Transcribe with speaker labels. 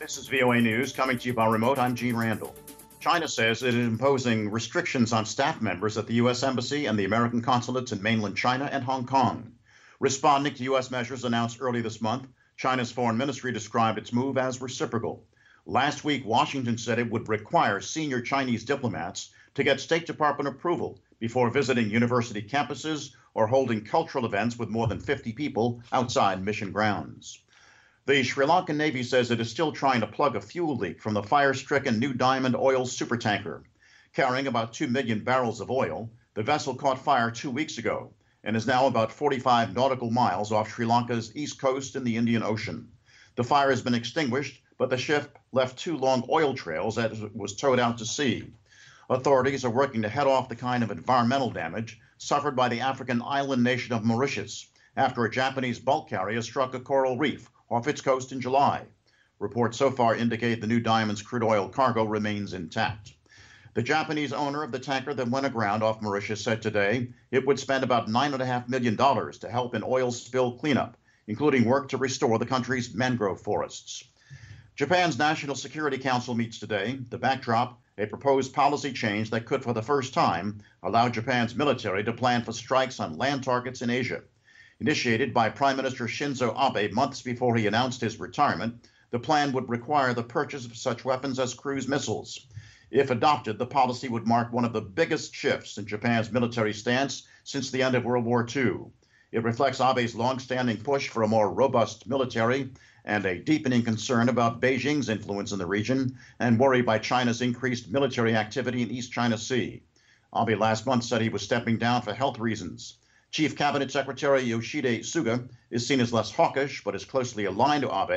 Speaker 1: This is VOA News coming to you by remote. I'm Gene Randall. China says it is imposing restrictions on staff members at the U.S. Embassy and the American consulates in mainland China and Hong Kong. Responding to U.S. measures announced early this month, China's foreign ministry described its move as reciprocal. Last week, Washington said it would require senior Chinese diplomats to get State Department approval before visiting university campuses or holding cultural events with more than 50 people outside mission grounds. The Sri Lankan Navy says it is still trying to plug a fuel leak from the fire-stricken New Diamond oil supertanker. Carrying about 2 million barrels of oil, the vessel caught fire 2 weeks ago and is now about 45 nautical miles off Sri Lanka's east coast in the Indian Ocean. The fire has been extinguished, but the ship left 2 long oil trails as it was towed out to sea. Authorities are working to head off the kind of environmental damage suffered by the African island nation of Mauritius after a Japanese bulk carrier struck a coral reef off its coast in July. Reports so far indicate the New Diamond's crude oil cargo remains intact. The Japanese owner of the tanker that went aground off Mauritius said today it would spend about $9.5 million to help in oil spill cleanup, including work to restore the country's mangrove forests. Japan's National Security Council meets today. The backdrop, a proposed policy change that could, for the first time, allow Japan's military to plan for strikes on land targets in Asia. Initiated by Prime Minister Shinzo Abe months before he announced his retirement, the plan would require the purchase of such weapons as cruise missiles. If adopted, the policy would mark one of the biggest shifts in Japan's military stance since the end of World War II. It reflects Abe's long-standing push for a more robust military and a deepening concern about Beijing's influence in the region and worry by China's increased military activity in East China Sea. Abe last month said he was stepping down for health reasons. Chief Cabinet Secretary Yoshide Suga is seen as less hawkish, but is closely aligned to Abe